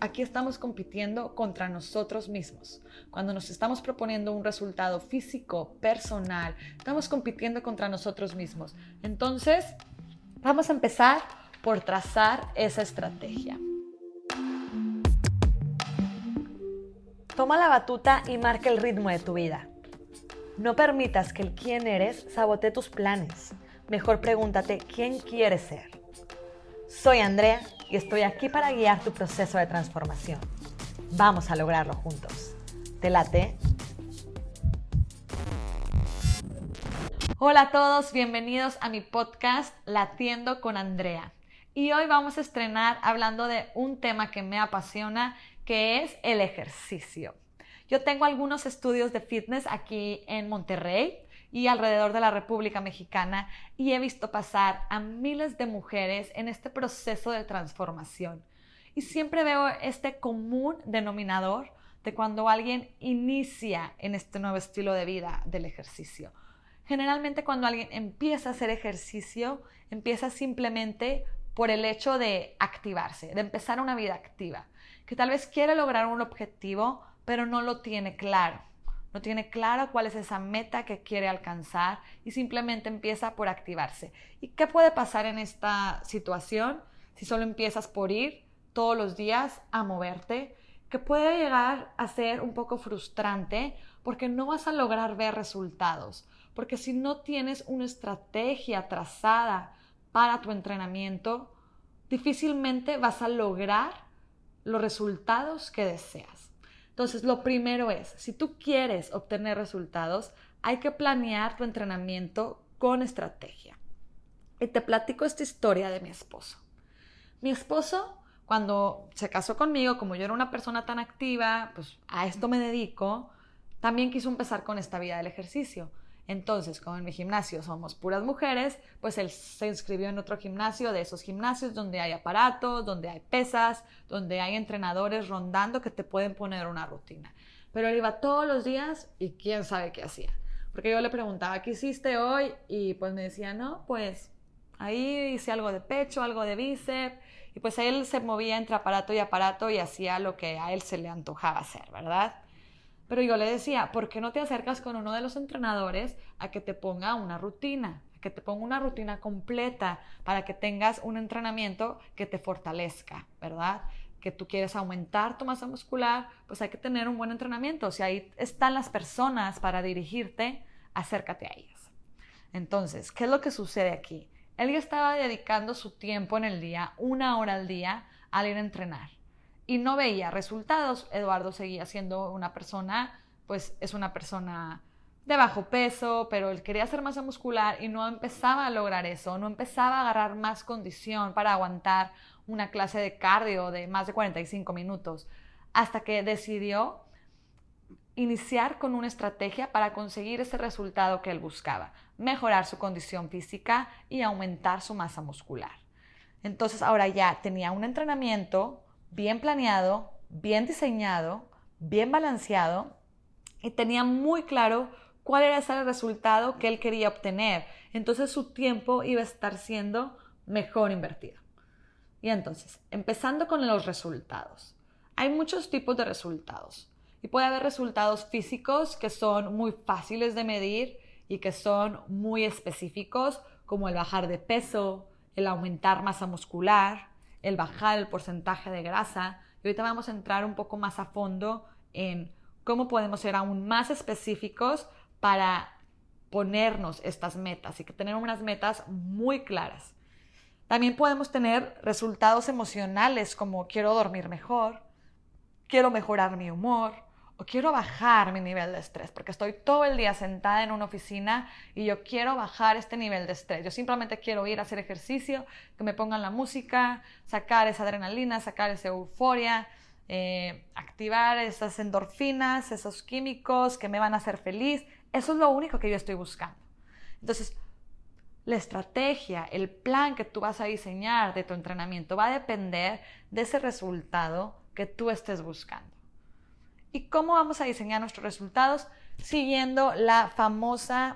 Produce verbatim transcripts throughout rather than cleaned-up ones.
Aquí estamos compitiendo contra nosotros mismos. Cuando nos estamos proponiendo un resultado físico, personal, estamos compitiendo contra nosotros mismos. Entonces, vamos a empezar por trazar esa estrategia. Toma la batuta y marca el ritmo de tu vida. No permitas que el quién eres sabotee tus planes. Mejor pregúntate quién quieres ser. Soy Andrea y estoy aquí para guiar tu proceso de transformación. Vamos a lograrlo juntos. ¿Te late? Hola a todos, bienvenidos a mi podcast Latiendo con Andrea. Y hoy vamos a estrenar hablando de un tema que me apasiona, que es el ejercicio. Yo tengo algunos estudios de fitness aquí en Monterrey y alrededor de la República Mexicana y he visto pasar a miles de mujeres en este proceso de transformación. Y siempre veo este común denominador de cuando alguien inicia en este nuevo estilo de vida del ejercicio. Generalmente cuando alguien empieza a hacer ejercicio, empieza simplemente por el hecho de activarse, de empezar una vida activa, que tal vez quiere lograr un objetivo, pero no lo tiene claro. No tiene claro cuál es esa meta que quiere alcanzar y simplemente empieza por activarse. ¿Y qué puede pasar en esta situación si solo empiezas por ir todos los días a moverte? Que puede llegar a ser un poco frustrante porque no vas a lograr ver resultados. Porque si no tienes una estrategia trazada para tu entrenamiento, difícilmente vas a lograr los resultados que deseas. Entonces, lo primero es, si tú quieres obtener resultados, hay que planear tu entrenamiento con estrategia. Y te platico esta historia de mi esposo. Mi esposo, cuando se casó conmigo, como yo era una persona tan activa, pues a esto me dedico, también quiso empezar con esta vida del ejercicio. Entonces, como en mi gimnasio somos puras mujeres, pues él se inscribió en otro gimnasio, de esos gimnasios donde hay aparatos, donde hay pesas, donde hay entrenadores rondando que te pueden poner una rutina. Pero él iba todos los días y quién sabe qué hacía. Porque yo le preguntaba, ¿qué hiciste hoy? Y pues me decía, no, pues ahí hice algo de pecho, algo de bíceps. Y pues él se movía entre aparato y aparato y hacía lo que a él se le antojaba hacer, ¿verdad? Pero yo le decía, ¿por qué no te acercas con uno de los entrenadores a que te ponga una rutina? A que te ponga una rutina completa para que tengas un entrenamiento que te fortalezca, ¿verdad? Que tú quieres aumentar tu masa muscular, pues hay que tener un buen entrenamiento. Si ahí están las personas para dirigirte, acércate a ellas. Entonces, ¿qué es lo que sucede aquí? Él ya estaba dedicando su tiempo en el día, una hora al día, al ir a entrenar. Y no veía resultados. Eduardo seguía siendo una persona, pues es una persona de bajo peso, pero él quería hacer masa muscular y no empezaba a lograr eso, no empezaba a agarrar más condición para aguantar una clase de cardio de más de cuarenta y cinco minutos, hasta que decidió iniciar con una estrategia para conseguir ese resultado que él buscaba, mejorar su condición física y aumentar su masa muscular. Entonces ahora ya tenía un entrenamiento bien planeado, bien diseñado, bien balanceado y tenía muy claro cuál era ese resultado que él quería obtener. Entonces su tiempo iba a estar siendo mejor invertido. Y entonces, empezando con los resultados. Hay muchos tipos de resultados y puede haber resultados físicos que son muy fáciles de medir y que son muy específicos, como el bajar de peso, el aumentar masa muscular, el bajar el porcentaje de grasa. Y ahorita vamos a entrar un poco más a fondo en cómo podemos ser aún más específicos para ponernos estas metas y que tener unas metas muy claras. También podemos tener resultados emocionales como quiero dormir mejor, quiero mejorar mi humor o quiero bajar mi nivel de estrés porque estoy todo el día sentada en una oficina y yo quiero bajar este nivel de estrés. Yo simplemente quiero ir a hacer ejercicio, que me pongan la música, sacar esa adrenalina, sacar esa euforia, eh, activar esas endorfinas, esos químicos que me van a hacer feliz. Eso es lo único que yo estoy buscando. Entonces, la estrategia, el plan que tú vas a diseñar de tu entrenamiento va a depender de ese resultado que tú estés buscando. ¿Y cómo vamos a diseñar nuestros resultados? Siguiendo la famosa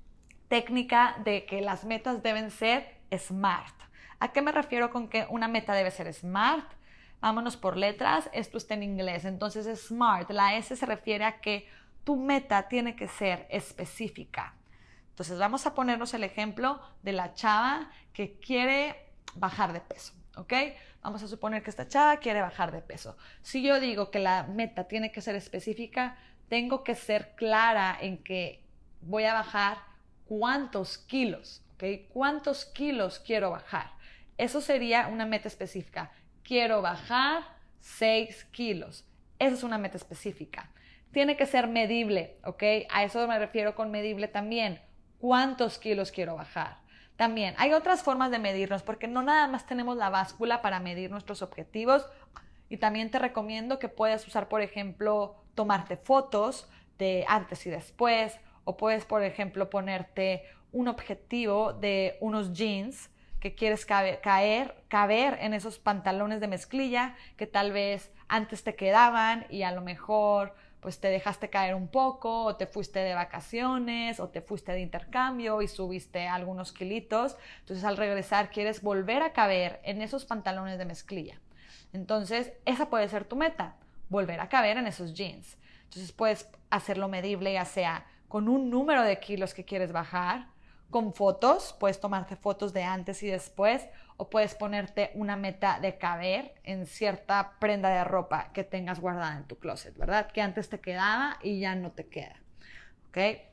técnica de que las metas deben ser SMART. ¿A qué me refiero con que una meta debe ser SMART? vámonos por letras, esto está en inglés. Entonces SMART, la S se refiere a que tu meta tiene que ser específica. Entonces vamos a ponernos el ejemplo de la chava que quiere bajar de peso, ¿ok? Vamos a suponer que esta chava quiere bajar de peso. Si yo digo que la meta tiene que ser específica, tengo que ser clara en que voy a bajar cuántos kilos, ¿ok? ¿Cuántos kilos quiero bajar? Eso sería una meta específica. Quiero bajar seis kilos. Esa es una meta específica. Tiene que ser medible, ¿ok? A eso me refiero con medible también. ¿Cuántos kilos quiero bajar? También hay otras formas de medirnos porque no nada más tenemos la báscula para medir nuestros objetivos y también te recomiendo que puedas usar, por ejemplo, tomarte fotos de antes y después o puedes, por ejemplo, ponerte un objetivo de unos jeans que quieres caber, caer, caber en esos pantalones de mezclilla que tal vez antes te quedaban y a lo mejor pues te dejaste caer un poco o te fuiste de vacaciones o te fuiste de intercambio y subiste algunos kilitos. Entonces al regresar quieres volver a caber en esos pantalones de mezclilla. Entonces esa puede ser tu meta, volver a caber en esos jeans. Entonces puedes hacerlo medible ya sea con un número de kilos que quieres bajar, con fotos, puedes tomarte fotos de antes y después o puedes ponerte una meta de caber en cierta prenda de ropa que tengas guardada en tu closet, ¿verdad? Que antes te quedaba y ya no te queda, ¿ok?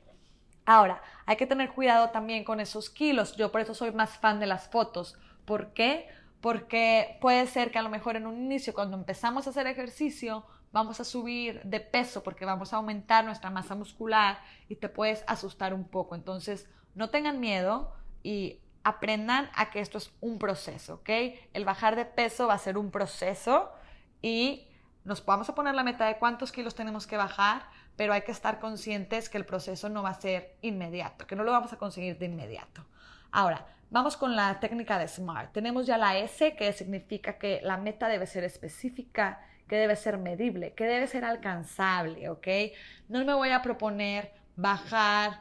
Ahora, hay que tener cuidado también con esos kilos. Yo por eso soy más fan de las fotos. ¿Por qué? Porque puede ser que a lo mejor en un inicio, cuando empezamos a hacer ejercicio, vamos a subir de peso porque vamos a aumentar nuestra masa muscular y te puedes asustar un poco. Entonces, no tengan miedo y aprendan a que esto es un proceso, ¿ok? El bajar de peso va a ser un proceso y nos vamos a poner la meta de cuántos kilos tenemos que bajar, pero hay que estar conscientes que el proceso no va a ser inmediato, que no lo vamos a conseguir de inmediato. Ahora, vamos con la técnica de SMART. Tenemos ya la S, que significa que la meta debe ser específica, que debe ser medible, que debe ser alcanzable, ¿ok? No me voy a proponer bajar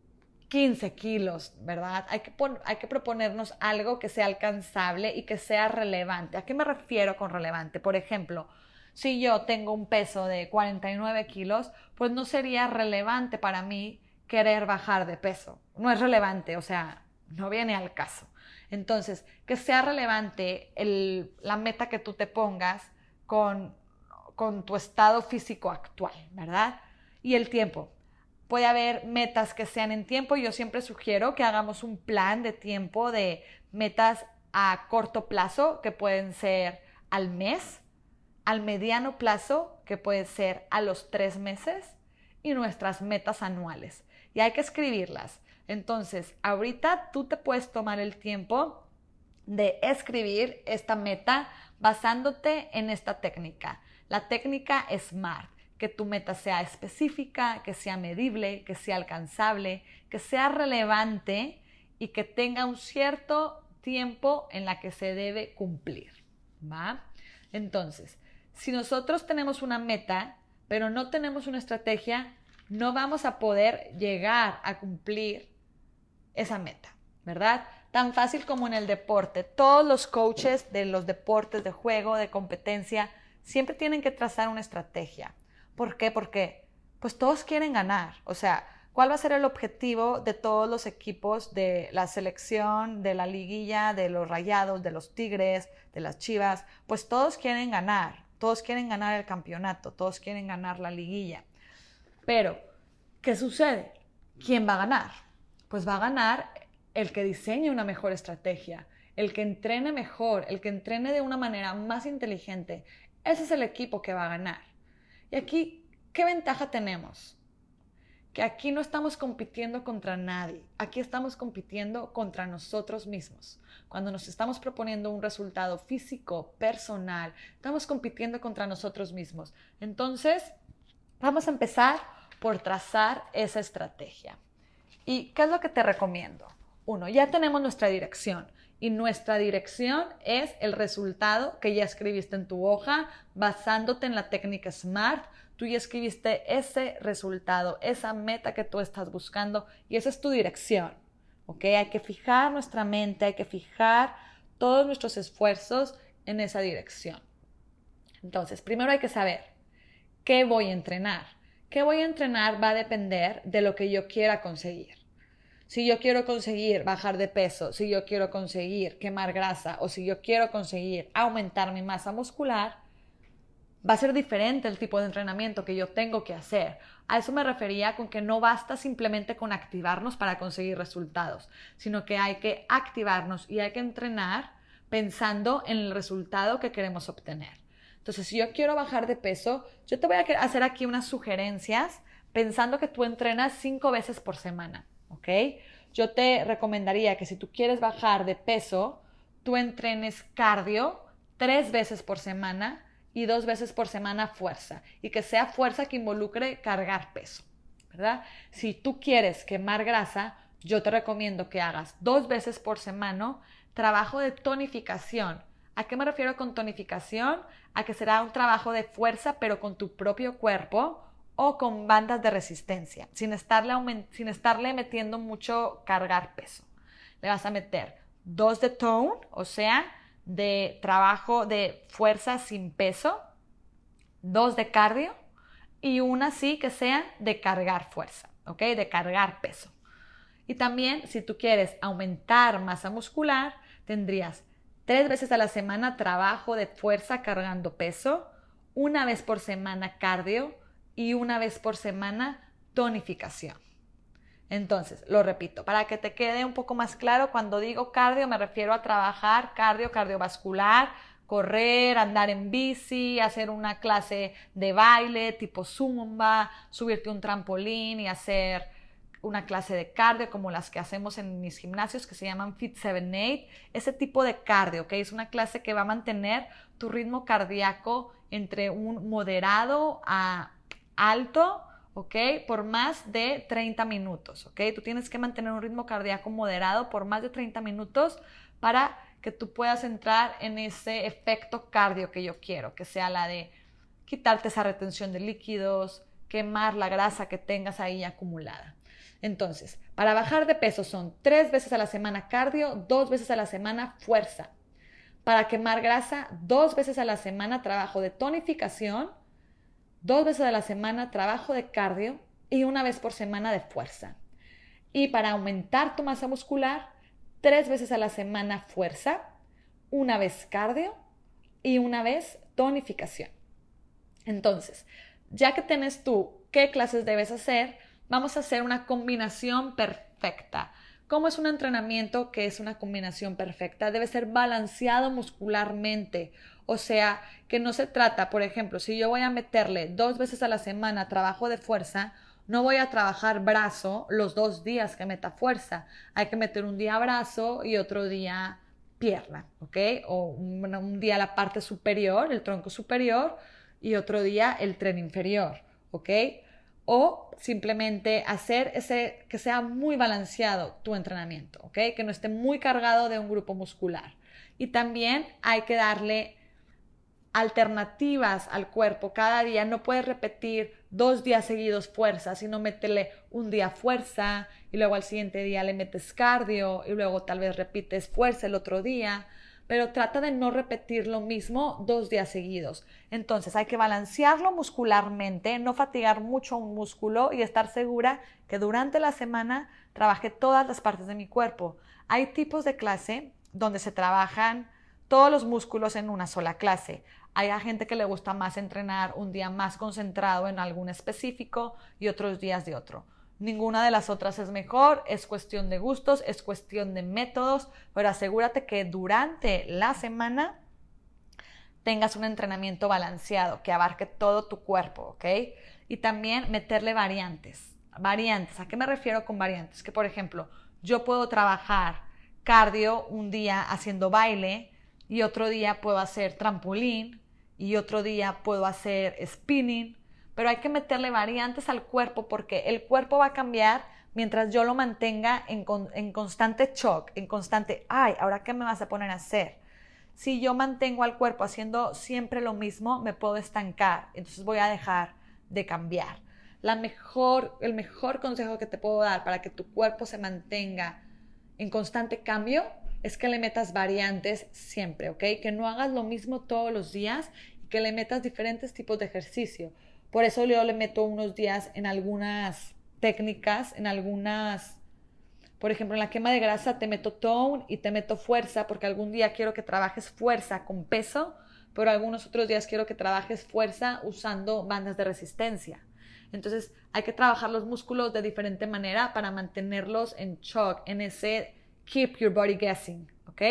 quince kilos, ¿verdad? Hay que, pon- hay que proponernos algo que sea alcanzable y que sea relevante. ¿A qué me refiero con relevante? Por ejemplo, si yo tengo un peso de cuarenta y nueve kilos, pues no sería relevante para mí querer bajar de peso. No es relevante, o sea, no viene al caso. Entonces, que sea relevante el, la meta que tú te pongas con, con tu estado físico actual, ¿verdad? Y el tiempo. Puede haber metas que sean en tiempo. Yo siempre sugiero que hagamos un plan de tiempo de metas a corto plazo, que pueden ser al mes, al mediano plazo, que puede ser a los tres meses, y nuestras metas anuales. Y hay que escribirlas. Entonces, ahorita tú te puedes tomar el tiempo de escribir esta meta basándote en esta técnica. La técnica SMART. Que tu meta sea específica, que sea medible, que sea alcanzable, que sea relevante y que tenga un cierto tiempo en la que se debe cumplir, ¿va? Entonces, si nosotros tenemos una meta, pero no tenemos una estrategia, no vamos a poder llegar a cumplir esa meta, ¿verdad? Tan fácil como en el deporte. Todos los coaches de los deportes de juego, de competencia, siempre tienen que trazar una estrategia. ¿Por qué? Porque pues todos quieren ganar. O sea, ¿cuál va a ser el objetivo de todos los equipos de la selección, de la liguilla, de los Rayados, de los Tigres, de las Chivas? Pues todos quieren ganar. Todos quieren ganar el campeonato. Todos quieren ganar la liguilla. Pero, ¿qué sucede? ¿Quién va a ganar? Pues va a ganar el que diseñe una mejor estrategia, el que entrene mejor, el que entrene de una manera más inteligente. Ese es el equipo que va a ganar. Y aquí, ¿qué ventaja tenemos? Que aquí no estamos compitiendo contra nadie, aquí estamos compitiendo contra nosotros mismos. Cuando nos estamos proponiendo un resultado físico, personal, estamos compitiendo contra nosotros mismos. Entonces, vamos a empezar por trazar esa estrategia. ¿Y qué es lo que te recomiendo? Uno, ya tenemos nuestra dirección. Y nuestra dirección es el resultado que ya escribiste en tu hoja, basándote en la técnica SMART. Tú ya escribiste ese resultado, esa meta que tú estás buscando y esa es tu dirección, ¿ok? Hay que fijar nuestra mente, hay que fijar todos nuestros esfuerzos en esa dirección. Entonces, primero hay que saber qué voy a entrenar. ¿Qué voy a entrenar? Va a depender de lo que yo quiera conseguir. Si yo quiero conseguir bajar de peso, si yo quiero conseguir quemar grasa o si yo quiero conseguir aumentar mi masa muscular, va a ser diferente el tipo de entrenamiento que yo tengo que hacer. A eso me refería con que no basta simplemente con activarnos para conseguir resultados, sino que hay que activarnos y hay que entrenar pensando en el resultado que queremos obtener. Entonces, si yo quiero bajar de peso, yo te voy a hacer aquí unas sugerencias pensando que tú entrenas cinco veces por semana, ¿ok? Yo te recomendaría que si tú quieres bajar de peso, tú entrenes cardio tres veces por semana y dos veces por semana fuerza, y que sea fuerza que involucre cargar peso, ¿verdad? Si tú quieres quemar grasa, yo te recomiendo que hagas dos veces por semana trabajo de tonificación. ¿A qué me refiero con tonificación? A que será un trabajo de fuerza, pero con tu propio cuerpo o con bandas de resistencia, sin estarle, sin estarle metiendo mucho cargar peso. Le vas a meter dos de tone, o sea, de trabajo de fuerza sin peso, dos de cardio y una sí que sea de cargar fuerza, ¿ok? De cargar peso. Y también, si tú quieres aumentar masa muscular, tendrías tres veces a la semana trabajo de fuerza cargando peso, una vez por semana cardio y una vez por semana tonificación. Entonces, lo repito, para que te quede un poco más claro, cuando digo cardio me refiero a trabajar cardio cardiovascular, correr, andar en bici, hacer una clase de baile tipo zumba, subirte a un trampolín y hacer una clase de cardio como las que hacemos en mis gimnasios que se llaman Fit siete ocho, ese tipo de cardio, ¿ok? Es una clase que va a mantener tu ritmo cardíaco entre un moderado a alto, ¿ok? Por más de treinta minutos, ¿ok? Tú tienes que mantener un ritmo cardíaco moderado por más de treinta minutos para que tú puedas entrar en ese efecto cardio que yo quiero, que sea la de quitarte esa retención de líquidos, quemar la grasa que tengas ahí acumulada. Entonces, para bajar de peso son tres veces a la semana cardio, dos veces a la semana fuerza. Para quemar grasa, dos veces a la semana trabajo de tonificación, dos veces a la semana trabajo de cardio y una vez por semana de fuerza. Y para aumentar tu masa muscular, tres veces a la semana fuerza, una vez cardio y una vez tonificación. Entonces, ya que tienes tú qué clases debes hacer, vamos a hacer una combinación perfecta. ¿Cómo es un entrenamiento que es una combinación perfecta? Debe ser balanceado muscularmente. O sea, que no se trata, por ejemplo, si yo voy a meterle dos veces a la semana trabajo de fuerza, no voy a trabajar brazo los dos días que meta fuerza. Hay que meter un día brazo y otro día pierna, ¿ok? O un, un día la parte superior, el tronco superior, y otro día el tren inferior, ¿ok? O simplemente hacer ese, que sea muy balanceado tu entrenamiento, ¿ok? Que no esté muy cargado de un grupo muscular. Y también hay que darle alternativas al cuerpo. Cada día no puedes repetir dos días seguidos fuerza, sino meterle un día fuerza y luego al siguiente día le metes cardio y luego tal vez repites fuerza el otro día, pero trata de no repetir lo mismo dos días seguidos. Entonces hay que balancearlo muscularmente, no fatigar mucho un músculo y estar segura que durante la semana trabaje todas las partes de mi cuerpo. Hay tipos de clase donde se trabajan todos los músculos en una sola clase. Hay a gente que le gusta más entrenar un día más concentrado en algún específico y otros días de otro. Ninguna de las otras es mejor, es cuestión de gustos, es cuestión de métodos, pero asegúrate que durante la semana tengas un entrenamiento balanceado que abarque todo tu cuerpo, ¿ok? Y también meterle variantes. Variantes, ¿a qué me refiero con variantes? Que por ejemplo, yo puedo trabajar cardio un día haciendo baile y otro día puedo hacer trampolín y otro día puedo hacer spinning, pero hay que meterle variantes al cuerpo porque el cuerpo va a cambiar mientras yo lo mantenga en, con, en constante shock, en constante, ay, ¿ahora qué me vas a poner a hacer? Si yo mantengo al cuerpo haciendo siempre lo mismo, me puedo estancar, entonces voy a dejar de cambiar. La mejor, el mejor consejo que te puedo dar para que tu cuerpo se mantenga en constante cambio es que le metas variantes siempre, ¿ok? Que no hagas lo mismo todos los días, que le metas diferentes tipos de ejercicio. Por eso yo le meto unos días en algunas técnicas, en algunas, por ejemplo, en la quema de grasa te meto tone y te meto fuerza, porque algún día quiero que trabajes fuerza con peso, pero algunos otros días quiero que trabajes fuerza usando bandas de resistencia. Entonces hay que trabajar los músculos de diferente manera para mantenerlos en shock, en ese keep your body guessing, ¿ok?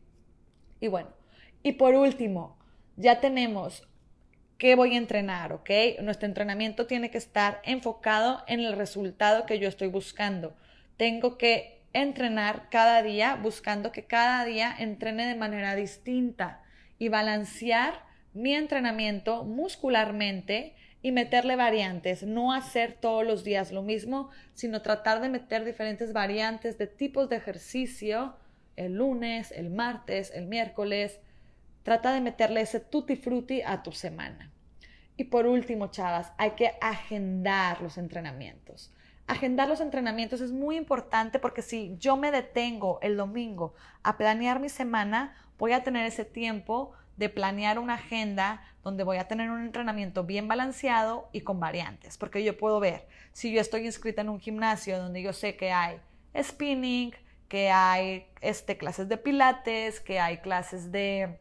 Y bueno, y por último, ya tenemos qué voy a entrenar, ¿ok? Nuestro entrenamiento tiene que estar enfocado en el resultado que yo estoy buscando. Tengo que entrenar cada día buscando que cada día entrene de manera distinta y balancear mi entrenamiento muscularmente y meterle variantes, no hacer todos los días lo mismo, sino tratar de meter diferentes variantes de tipos de ejercicio el lunes, el martes, el miércoles. Trata de meterle ese tutti frutti a tu semana. Y por último, chavas, hay que agendar los entrenamientos. Agendar los entrenamientos es muy importante porque si yo me detengo el domingo a planear mi semana, voy a tener ese tiempo de planear una agenda donde voy a tener un entrenamiento bien balanceado y con variantes, porque yo puedo ver, si yo estoy inscrita en un gimnasio donde yo sé que hay spinning, que hay este, clases de pilates, que hay clases de,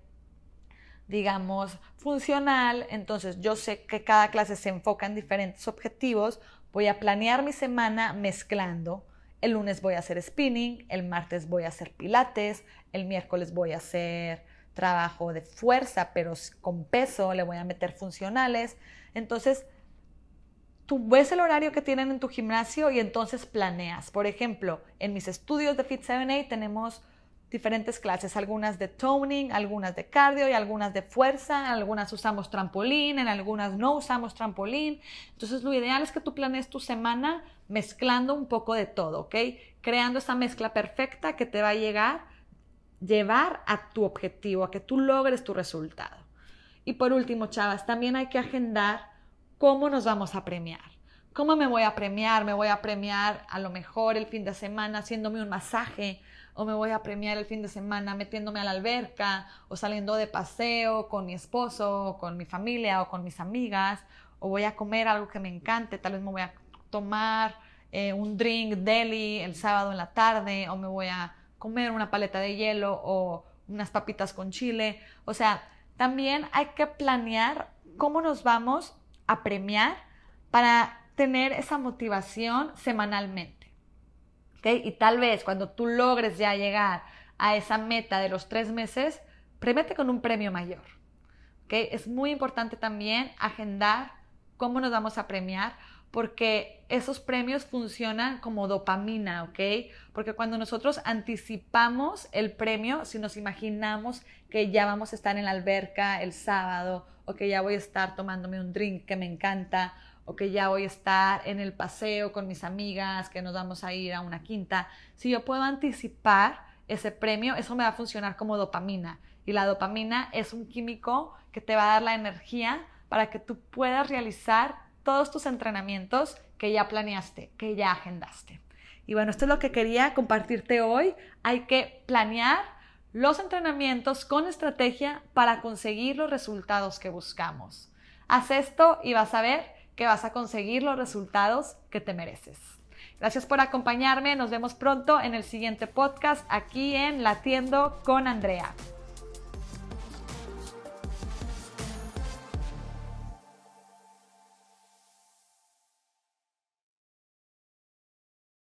digamos, funcional, entonces yo sé que cada clase se enfoca en diferentes objetivos, voy a planear mi semana mezclando. El lunes voy a hacer spinning, el martes voy a hacer pilates, el miércoles voy a hacer trabajo de fuerza, pero con peso, le voy a meter funcionales. Entonces, tú ves el horario que tienen en tu gimnasio y entonces planeas. Por ejemplo, en mis estudios de Fit siete A tenemos diferentes clases, algunas de toning, algunas de cardio y algunas de fuerza, algunas usamos trampolín, en algunas no usamos trampolín. Entonces, lo ideal es que tú planees tu semana mezclando un poco de todo, ¿ok? Creando esa mezcla perfecta que te va a llegar llevar a tu objetivo, a que tú logres tu resultado. Y por último, chavas, también hay que agendar cómo nos vamos a premiar. ¿Cómo me voy a premiar? Me voy a premiar a lo mejor el fin de semana haciéndome un masaje, o me voy a premiar el fin de semana metiéndome a la alberca, o saliendo de paseo con mi esposo, o con mi familia, o con mis amigas, o voy a comer algo que me encante, tal vez me voy a tomar eh, un drink deli el sábado en la tarde, o me voy a comer una paleta de hielo o unas papitas con chile. O sea, también hay que planear cómo nos vamos a premiar para tener esa motivación semanalmente. ¿Okay? Y tal vez cuando tú logres ya llegar a esa meta de los tres meses, premiate con un premio mayor. ¿Okay? Es muy importante también agendar cómo nos vamos a premiar, porque esos premios funcionan como dopamina, ¿ok? Porque cuando nosotros anticipamos el premio, si nos imaginamos que ya vamos a estar en la alberca el sábado, o que ya voy a estar tomándome un drink que me encanta, o que ya voy a estar en el paseo con mis amigas, que nos vamos a ir a una quinta, si yo puedo anticipar ese premio, eso me va a funcionar como dopamina. Y la dopamina es un químico que te va a dar la energía para que tú puedas realizar todos tus entrenamientos que ya planeaste, que ya agendaste. Y bueno, esto es lo que quería compartirte hoy. Hay que planear los entrenamientos con estrategia para conseguir los resultados que buscamos. Haz esto y vas a ver que vas a conseguir los resultados que te mereces. Gracias por acompañarme. Nos vemos pronto en el siguiente podcast aquí en Latiendo con Andrea.